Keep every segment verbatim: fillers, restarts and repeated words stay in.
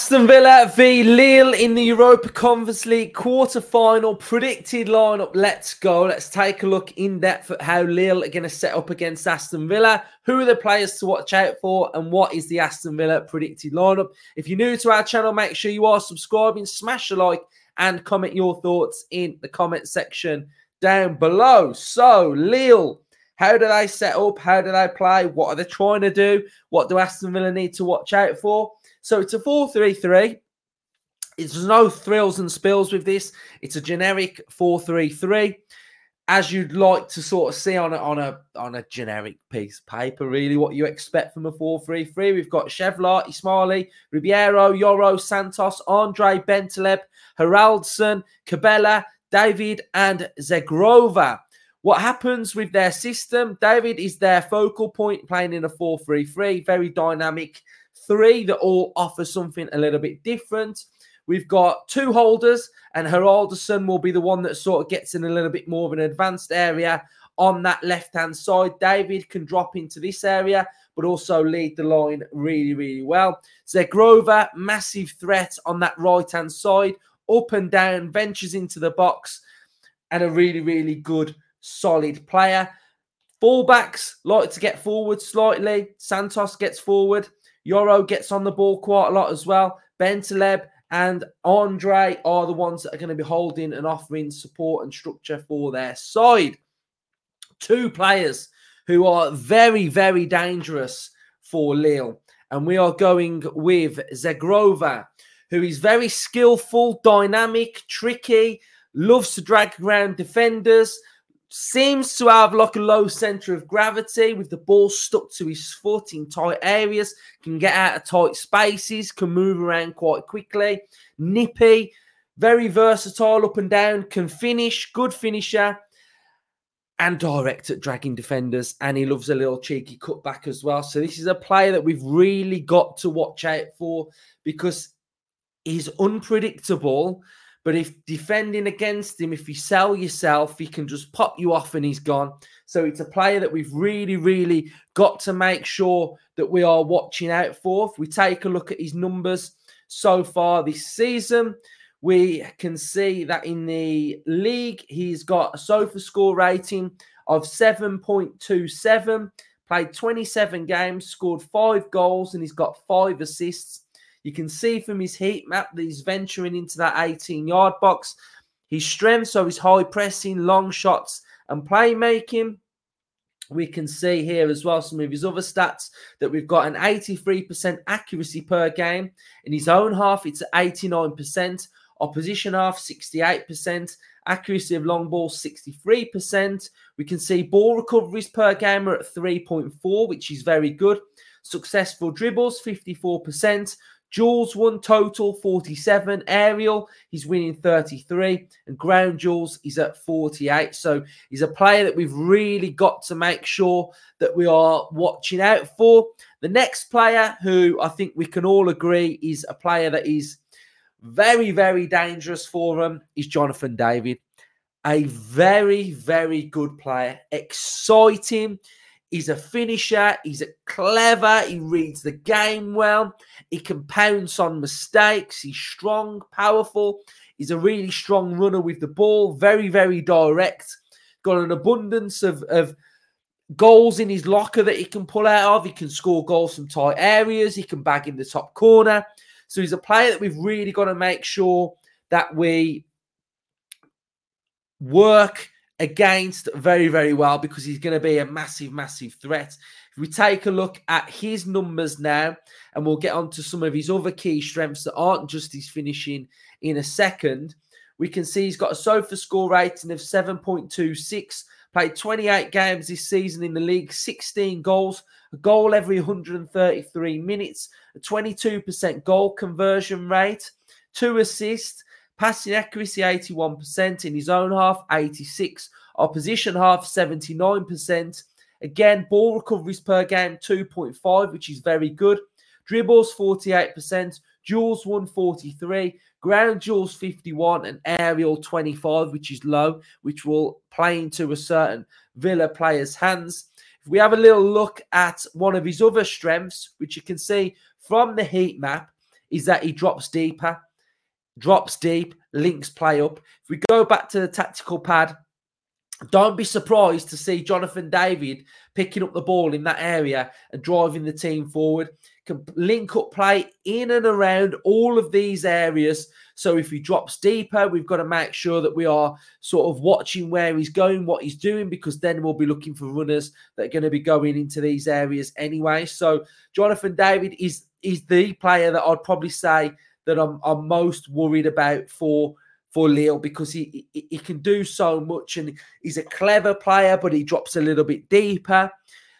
Aston Villa v Lille in the Europa Conference League quarter-final. Predicted lineup. Let's go. Let's take a look in depth at how Lille are going to set up against Aston Villa. Who are the players to watch out for? And what is the Aston Villa predicted lineup? If you're new to our channel, make sure you are subscribing, smash a like, and comment your thoughts in the comment section down below. So, Lille, how do they set up? How do they play? What are they trying to do? What do Aston Villa need to watch out for? So it's a four three three. There's no thrills and spills with this. It's a generic four three three, as you'd like to sort of see on a, on a, on a generic piece of paper, really, what you expect from a four three three. We've got Chevlar, Ismaili, Ribeiro, Yoro, Santos, Andre, Bentaleb, Haraldsson, Cabella, David, and Zegrova. What happens with their system? David is their focal point, playing in a four three three, very dynamic three that all offer something a little bit different. We've got two holders, and Haraldsson will be the one that sort of gets in a little bit more of an advanced area on that left-hand side. David can drop into this area, but also lead the line really, really well. Zegrova, massive threat on that right-hand side, up and down, ventures into the box, and a really, really good, solid player. Fullbacks like to get forward slightly. Santos gets forward. Yoro gets on the ball quite a lot as well. Bentaleb and Andre are the ones that are going to be holding and offering support and structure for their side. Two players who are very, very dangerous for Lille. And we are going with Zegrova, who is very skillful, dynamic, tricky, loves to drag around defenders, seems to have like a low centre of gravity with the ball stuck to his foot in tight areas, can get out of tight spaces, can move around quite quickly, nippy, very versatile up and down, can finish, good finisher, and direct at dragging defenders, and he loves a little cheeky cutback as well. So this is a player that we've really got to watch out for because he's unpredictable. But if defending against him, if you sell yourself, he can just pop you off and he's gone. So it's a player that we've really, really got to make sure that we are watching out for. If we take a look at his numbers so far this season, we can see that in the league, he's got a SOFA score rating of seven point two seven, played twenty-seven games, scored five goals, and he's got five assists. You can see from his heat map that he's venturing into that eighteen-yard box. His strengths are his high pressing, long shots, and playmaking. We can see here as well some of his other stats that we've got an eighty-three percent accuracy per game. In his own half, it's at eighty-nine percent. Opposition half, sixty-eight percent. Accuracy of long ball, sixty-three percent. We can see ball recoveries per game are at three point four, which is very good. Successful dribbles, fifty-four percent. Duels won total, forty-seven. Aerial, he's winning thirty-three. And ground duels, he's at forty-eight. So he's a player that we've really got to make sure that we are watching out for. The next player who I think we can all agree is a player that is very, very dangerous for him is Jonathan David. A very, very good player. Exciting. He's a finisher. He's a clever. He reads the game well. He can pounce on mistakes. He's strong, powerful. He's a really strong runner with the ball. Very, very direct. Got an abundance of, of goals in his locker that he can pull out of. He can score goals from tight areas. He can bag in the top corner. So he's a player that we've really got to make sure that we work against very, very well because he's going to be a massive, massive threat. If we take a look at his numbers now, and we'll get on to some of his other key strengths that aren't just his finishing in a second, we can see he's got a SOFA score rating of seven point two six, played twenty-eight games this season in the league, sixteen goals, a goal every one hundred thirty-three minutes, a twenty-two percent goal conversion rate, two assists, passing accuracy eighty-one percent, in his own half eighty-six, opposition half seventy-nine percent. Again, ball recoveries per game two point five, which is very good. Dribbles forty-eight percent, duels won forty-three, ground duels fifty-one, and aerial twenty-five, which is low, which will play into a certain Villa player's hands. If we have a little look at one of his other strengths, which you can see from the heat map, is that he drops deeper, drops deep, links play up. If we go back to the tactical pad, don't be surprised to see Jonathan David picking up the ball in that area and driving the team forward. Can link up play in and around all of these areas. So if he drops deeper, we've got to make sure that we are sort of watching where he's going, what he's doing, because then we'll be looking for runners that are going to be going into these areas anyway. So Jonathan David is, is the player that I'd probably say that I'm, I'm most worried about for for Lille, because he, he he can do so much, and he's a clever player, but he drops a little bit deeper.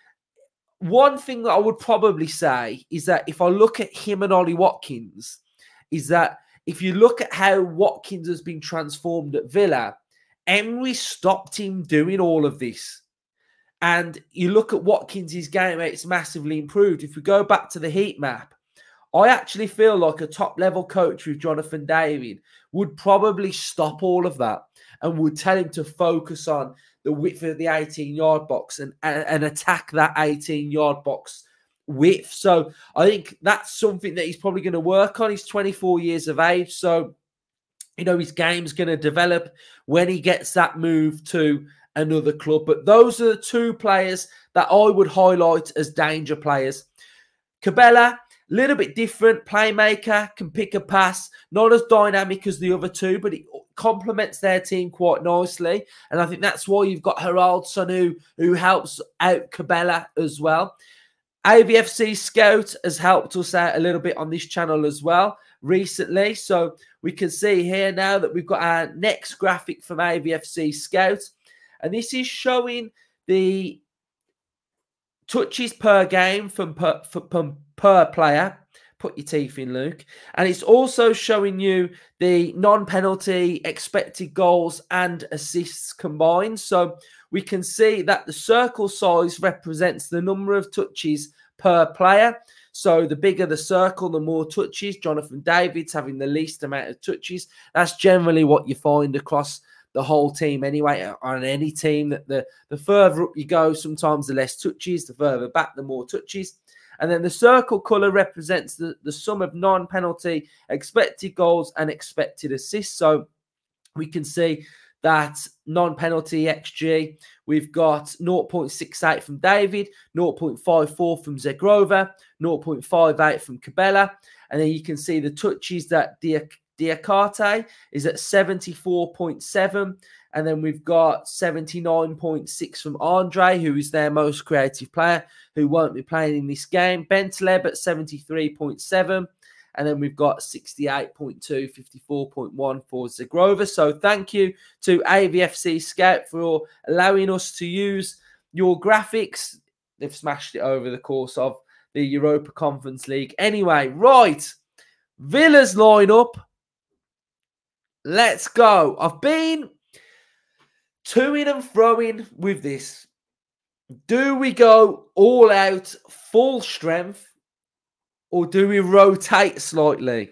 One thing that I would probably say is that if I look at him and Ollie Watkins, is that if you look at how Watkins has been transformed at Villa, Emery stopped him doing all of this. And you look at Watkins' game, it's massively improved. If we go back to the heat map, I actually feel like a top-level coach with Jonathan David would probably stop all of that and would tell him to focus on the width of the eighteen-yard box and, and, and attack that eighteen-yard box width. So I think that's something that he's probably going to work on. He's twenty-four years of age, so you know his game's going to develop when he gets that move to another club. But those are the two players that I would highlight as danger players. Cabella, a little bit different, playmaker, can pick a pass, not as dynamic as the other two, but it complements their team quite nicely. And I think that's why you've got Haraldsson who, who helps out Cabella as well. A V F C Scout has helped us out a little bit on this channel as well recently. So we can see here now that we've got our next graphic from A V F C Scout. And this is showing the touches per game from per, from per player. Put your teeth in, Luke. And it's also showing you the non-penalty expected goals and assists combined. So we can see that the circle size represents the number of touches per player. So the bigger the circle, the more touches. Jonathan David's having the least amount of touches. That's generally what you find across the whole team anyway, on any team. That the, the further up you go, sometimes the less touches, the further back, the more touches. And then the circle colour represents the, the sum of non-penalty expected goals and expected assists. So we can see that non-penalty X G, we've got zero point six eight from David, zero point five four from Zegrova, zero point five eight from Cabella. And then you can see the touches that Dia Diakate is at seventy-four point seven. And then we've got seventy-nine point six from Andre, who is their most creative player, who won't be playing in this game. Bentaleb at seventy-three point seven. And then we've got sixty-eight point two, fifty-four point one for Zegrova. So thank you to A V F C Scout for allowing us to use your graphics. They've smashed it over the course of the Europa Conference League. Anyway, right. Villa's lineup. Let's go. I've been to-ing and fro-ing with this. Do we go all out, full strength, or do we rotate slightly?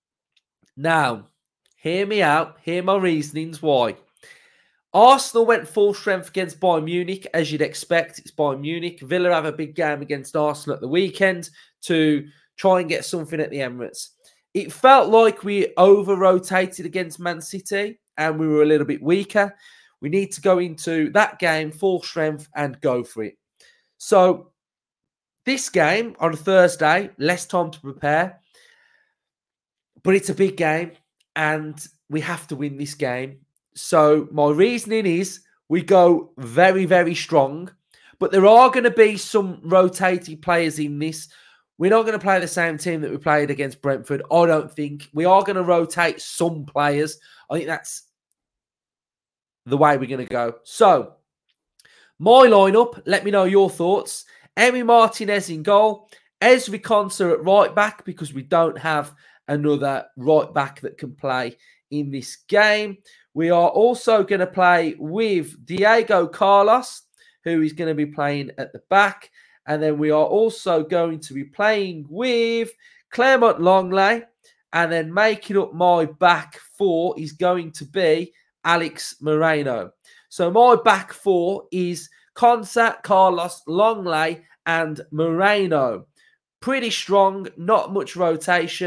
Now, hear me out. Hear my reasonings why. Arsenal went full strength against Bayern Munich, as you'd expect. It's Bayern Munich. Villa have a big game against Arsenal at the weekend to try and get something at the Emirates. It felt like we over-rotated against Man City and we were a little bit weaker. We need to go into that game full strength and go for it. So this game on a Thursday, less time to prepare, but it's a big game and we have to win this game. So my reasoning is we go very, very strong, but there are going to be some rotating players in this. We're not going to play the same team that we played against Brentford, I don't think. We are going to rotate some players. I think that's the way we're going to go. So, my lineup, let me know your thoughts. Emi Martinez in goal. Ezri Konsa at right back, because we don't have another right back that can play in this game. We are also going to play with Diego Carlos, who is going to be playing at the back. And then we are also going to be playing with Clermont Longley. And then making up my back four is going to be Alex Moreno. So my back four is Konsa, Carlos, Longley, and Moreno. Pretty strong, not much rotation.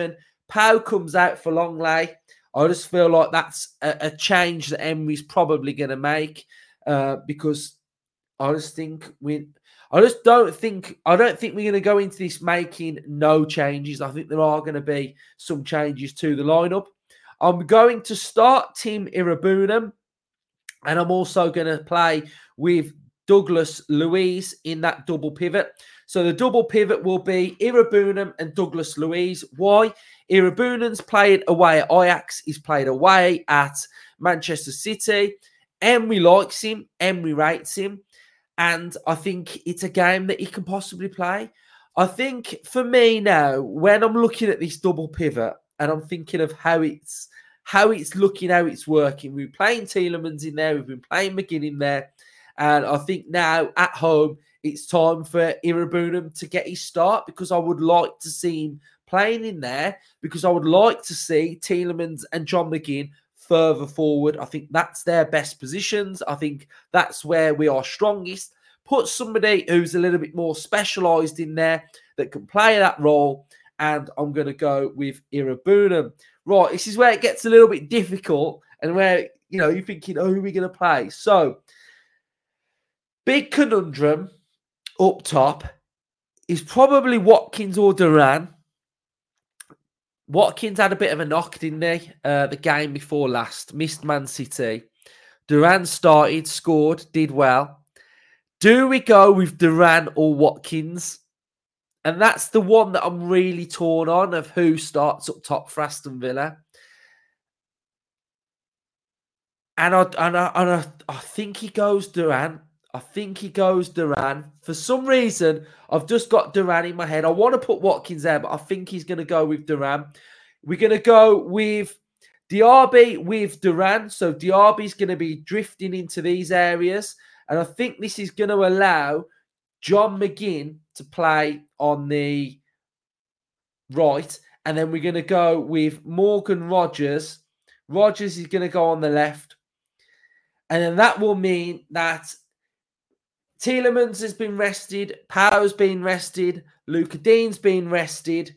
Pau comes out for Longley. I just feel like that's a, a change that Emery's probably going to make uh, because I just think we, I just don't think, I don't think we're going to go into this making no changes. I think there are going to be some changes to the lineup. I'm going to start Tim Iroegbunam, and I'm also going to play with Douglas Luiz in that double pivot. So the double pivot will be Iroegbunam and Douglas Luiz. Why? Iroegbunam's played away at Ajax. He's played away at Manchester City. Emery likes him. Emery rates him. And I think it's a game that he can possibly play. I think for me now, when I'm looking at this double pivot and I'm thinking of how it's how it's looking, how it's working, we've been playing Tielemans in there, we've been playing McGinn in there. And I think now at home, it's time for Iroegbunam to get his start because I would like to see him playing in there because I would like to see Tielemans and John McGinn further forward. I think that's their best positions. I think that's where we are strongest. Put somebody who's a little bit more specialised in there that can play that role, and I'm going to go with Iroegbunam. Right, this is where it gets a little bit difficult and where, you know, you're thinking, oh, who are we going to play? So, big conundrum up top is probably Watkins or Duran. Watkins had a bit of a knock, didn't he? Uh, the game before last. Missed Man City. Duran started, scored, did well. Do we go with Duran or Watkins? And that's the one that I'm really torn on of who starts up top for Aston Villa. And I, and I, and I, I think he goes Duran. I think he goes Duran. For some reason, I've just got Duran in my head. I want to put Watkins there, but I think he's going to go with Duran. We're going to go with Diaby with Duran. So Diaby's going to be drifting into these areas. And I think this is going to allow John McGinn to play on the right. And then we're going to go with Morgan Rogers. Rogers is going to go on the left. And then that will mean that Tielemans has been rested, Pau's been rested, Luca Dean's been rested,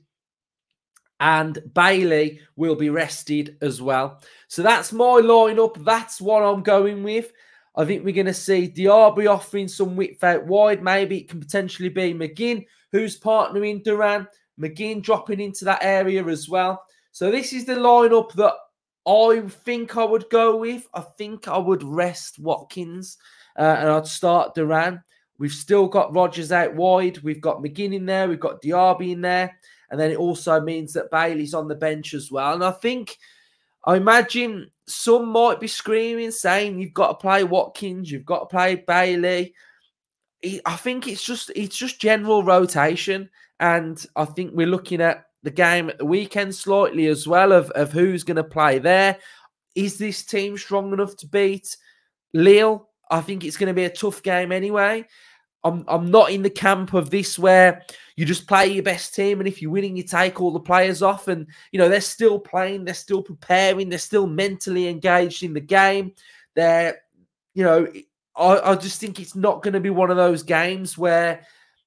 and Bailey will be rested as well. So that's my lineup. That's what I'm going with. I think we're going to see Diaby offering some width out wide. Maybe it can potentially be McGinn, who's partnering Duran. McGinn dropping into that area as well. So this is the lineup that I think I would go with. I think I would rest Watkins. Uh, and I'd start Duran. We've still got Rogers out wide. We've got McGinn in there. We've got Diaby in there. And then it also means that Bailey's on the bench as well. And I think, I imagine some might be screaming, saying you've got to play Watkins, you've got to play Bailey. I think it's just it's just general rotation. And I think we're looking at the game at the weekend slightly as well of, of who's going to play there. Is this team strong enough to beat Lille? I think it's going to be a tough game anyway. I'm I'm not in the camp of this where you just play your best team and if you're winning, you take all the players off. And, you know, they're still playing, they're still preparing, they're still mentally engaged in the game. They're, you know, I, I just think it's not going to be one of those games where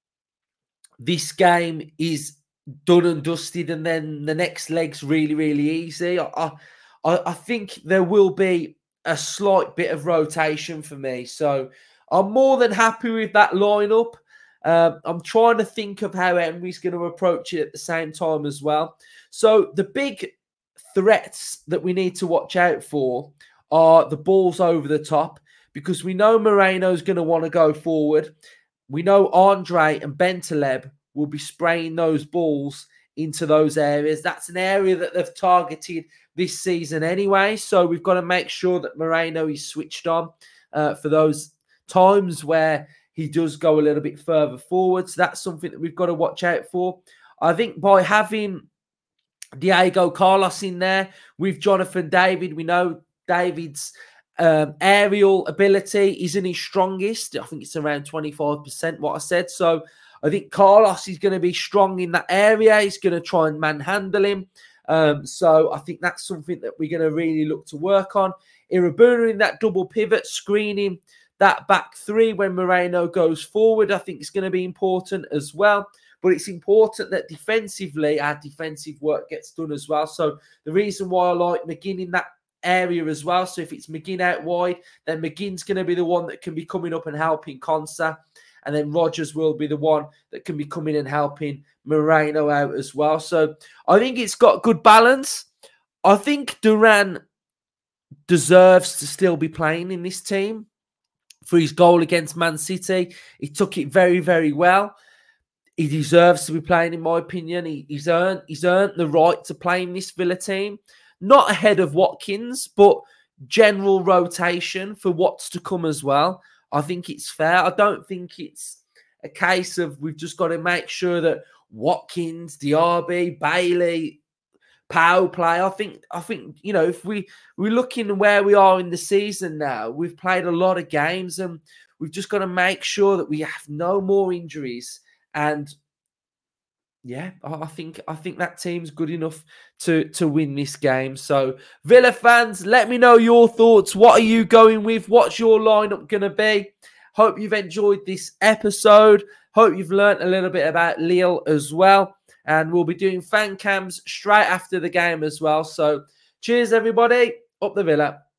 this game is done and dusted and then the next leg's really, really easy. I, I, I think there will be a slight bit of rotation for me. So I'm more than happy with that lineup. Um, I'm trying to think of how Emery's going to approach it at the same time as well. So the big threats that we need to watch out for are the balls over the top because we know Moreno's going to want to go forward. We know Andre and Bentaleb will be spraying those balls into those areas. That's an area that they've targeted this season anyway. So we've got to make sure that Moreno is switched on uh, for those times where he does go a little bit further forward. So that's something that we've got to watch out for. I think by having Diego Carlos in there with Jonathan David, we know David's um, aerial ability isn't his strongest. I think it's around twenty-five percent what I said. So I think Carlos is going to be strong in that area. He's going to try and manhandle him. Um, so I think that's something that we're going to really look to work on. Iroegbunam in that double pivot, screening that back three when Moreno goes forward, I think it's going to be important as well. but it's important that defensively our defensive work gets done as well. So the reason why I like McGinn in that area as well. So if it's McGinn out wide, then McGinn's going to be the one that can be coming up and helping Konsa. And then Rodgers will be the one that can be coming and helping Moreno out as well. So I think it's got good balance. I think Duran deserves to still be playing in this team for his goal against Man City. He took it very, very well. He deserves to be playing, in my opinion. He, he's earned he's earned the right to play in this Villa team. Not ahead of Watkins, but general rotation for what's to come as well. I think it's fair. I don't think it's a case of we've just got to make sure that Watkins, Diaby, Bailey, Powell play. I think, I think you know, if we, we're looking where we are in the season now, we've played a lot of games and we've just got to make sure that we have no more injuries. And yeah, I think I think that team's good enough to, to win this game. So, Villa fans, let me know your thoughts. What are you going with? What's your lineup going to be? Hope you've enjoyed this episode. Hope you've learnt a little bit about Lille as well. And we'll be doing fan cams straight after the game as well. So, cheers, everybody. Up the Villa.